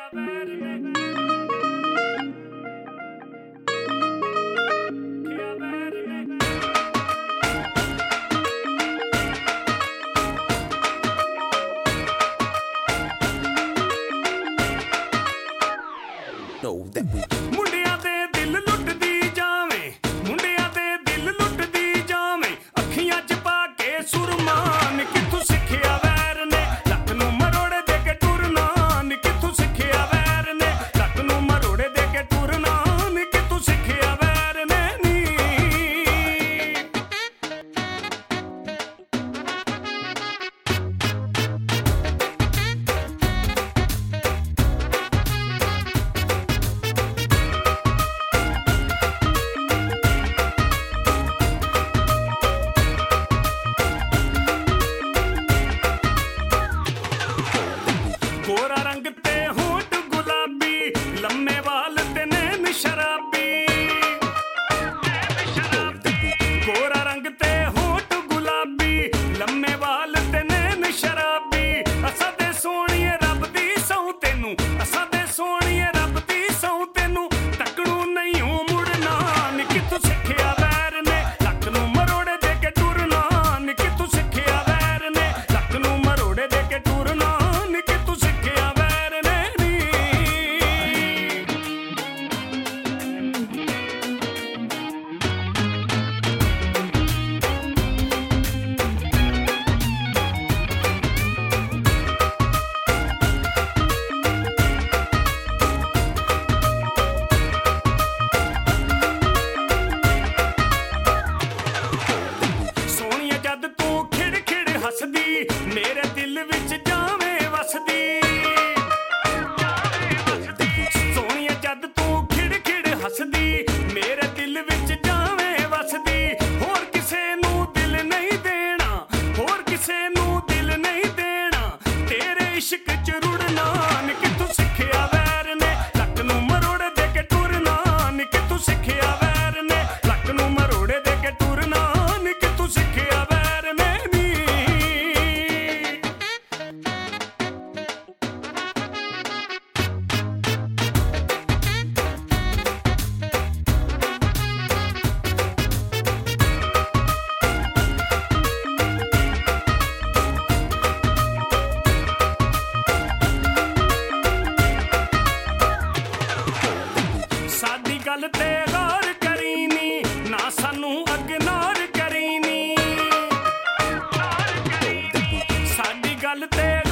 ਮੁੰਡਿਆਂ ਦੇ ਦਿਲ ਲੁੱਟਦੀ ਜਾਵੇਂ, ਮੁੰਡਿਆਂ ਦੇ ਦਿਲ ਲੁੱਟਦੀ ਜਾਵੇਂ, ਅੱਖੀਆਂ 'ਚ ਪਾ ਕੇ ਸੁਰਮਾਨ ਕਿੱਥੋਂ ਸਿੱਖਿਆ ਵੈਰ ਨੇ, ਲੱਕ ਨੂੰ ਮਰੋੜੇ ਦੇ ਕੇ ਟੁਰਨਾ ਨੀ ਕਿੱਥੋਂ ਸਿੱਖਿਆ ਵੈਰ ਨੇ, ਲੱਕ ਨੂੰ ਮਰੋੜੇ ਦੇ ਕੇ ਟੁਰਨਾ ਨੀ ਕਿੱਥੋਂ ਸਿੱਖਿਆ ਵੈਰ ਨੇ ਨੀ। ਗੋਰਾ ਰੰਗ ਤੇ ਹੋਂਠ ਗੁਲਾਬੀ, ਲੰਮੇ ਵਾਲ ਤੇ ਨੈਣ ਸ਼ਰਾਬੀ, ਗੋਰਾ ਰੰਗ ਤੇ ਹੋਂਠ ਗੁਲਾਬੀ, ਲੰਮੇ ਵਾਲ ਤੇ ਨੈਣ ਸ਼ਰਾਬੀ, ਅਸਾਂ ਤੇ ਸੋਹਣੀਏ ਰੱਬ ਦੀ ਸਹੁੰ ਤੈਨੂੰ, ਅਸਾਂ ਤੇ ਸੋਹਣੀਏ ਰੱਬ ਦੀ ਸਹੁੰ ਤੈਨੂੰ, ਤੱਕਣੂ ਨਹੀਂ ਹੋ ਮੁੜਨਾ ਨੀ ਕਿੱਥੋਂ ਸਿੱਖਿਆ ਵੈਰ ਨੇ, ਲੱਕ ਨੂੰ ਮਰੋੜੇ ਦੇ ਕੇ ਟੁਰਨਾ ਨੀ ਕਿੱਥੋਂ ਸਿੱਖਿਆ ਵੈਰ ਨੇ, ਲੱਕ ਨੂੰ ਮਰੋੜੇ ਦੇ ਕੇ ਟੁਰਨਾ ਨੀ ਕਿੱਥੋਂ ਸਿੱਖਿਆ ਵੈਰ ਨੇ ਨੀ। ਸੋਹਣੀਆ ਜਦ ਤੂੰ ਖਿੜ ਖਿੜ ਹੱਸਦੀ, ਮੇਰੇ ਦਿਲ ਵਿੱਚ ਜਾਵੇਂ ਵਸਦੀ, ਸੋਹਣੀਆ ਜਦ ਤੂੰ ਖਿੜ ਖਿੜ ਹੱਸਦੀ, ਮੇਰੇ ਦਿਲ ਵਿੱਚ ਜਾਵੇਂ ਵਸਦੀ, ਹੋਰ ਕਿਸੇ ਨੂੰ ਦਿਲ ਨਹੀਂ ਦੇਣਾ, ਹੋਰ ਕਿਸੇ ਨੂੰ ਦਿਲ ਨਹੀਂ ਦੇਣਾ, ਤੇਰੇ ਇਸ਼ਕ 'ਚ ਰੁੜਨਾ ਨੀ ਕਿੱਥੋਂ ਸਿੱਖਿਆ ਵੈਰ ਨੇ, ਲੱਕ ਨੂੰ ਮਰੋੜੇ ਦੇ ਕੇ ਟੁਰਨਾ ਨੀ ਕਿੱਥੋਂ ਸਿੱਖਿਆ ਵੈਰ ਨੇ, ਲੱਕ ਨੂੰ ਮਰੋੜੇ ਦੇ ਕੇ ਟੁਰਨਾ ਨੀ ਕਿੱਥੋਂ ਸਿੱਖਿਆ ਵੈਰ ਨੇ ਨੀ। ਸਾਡੀ ਗੱਲ ਤੇ ਗੌਰ ਕਰੀ ਨੀ, ਨਾ ਸਾਨੂੰ ਇਗਨੋਰ ਕਰੀ ਨੀ, ਸਾਡੀ ਗੱਲ ਤੇ